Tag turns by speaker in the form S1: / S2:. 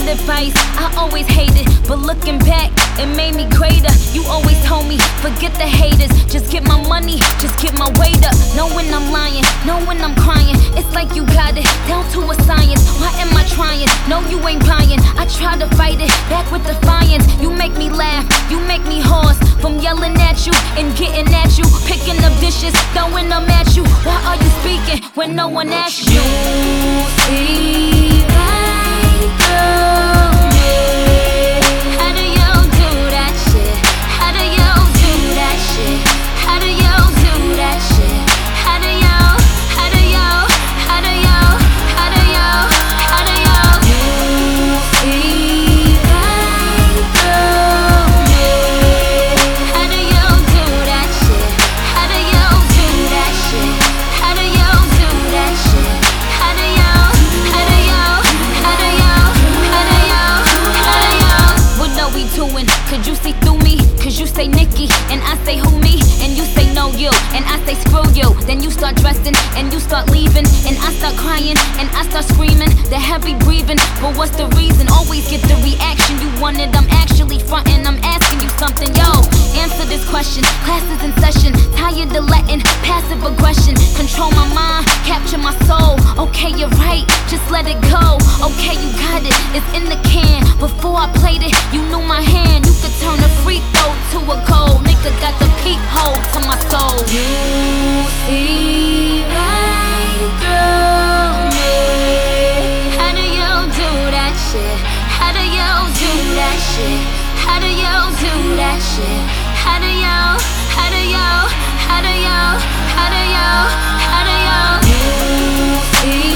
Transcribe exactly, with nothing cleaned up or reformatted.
S1: Good advice, I always hated, but looking back, it made me greater. You always told me, forget the haters, just get my money, just get my weight up. Know when I'm lying, know when I'm crying. It's like you got it down to a science. Why am I trying? No, you ain't buying. I try to fight it back with defiance. You make me laugh, you make me hoarse from yelling at you and getting at you, picking up dishes, throwing them at you. Why are you speaking when no one asks you?
S2: You see right through me.
S1: How do you do that shit? How do you do that shit? How do you do that shit? How do you, how do you, how do you, how do you, how do you?
S2: You see right through me.
S1: How do you do that shit? How do you do that shit? How do you do that shit? How do you, how do you, how do you, how do you, how do you? What are we doing? Could you see through me? Cause you say Nikki, and I say who me? And you say no you, and I say screw you. Then you start dressing, and you start leaving, and I start crying, and I start screaming. The heavy breathing, but what's the reason? Always get the reaction you wanted. I'm actually frontin', I'm asking you something, yo. Answer this question, class is in session. Tired of letting passive aggression control my mind, capture my soul. Okay, you're right, just let it go. Okay, you got it, it's in the can. Before I played it, you knew my hand. You could turn a free throw to a goal. Nigga got the peephole to my soul.
S2: You see right through me.
S1: How do you do that shit? How do you do that shit? How do you do that shit? How do you, how do you, how do you, how do you, how do you?
S2: You see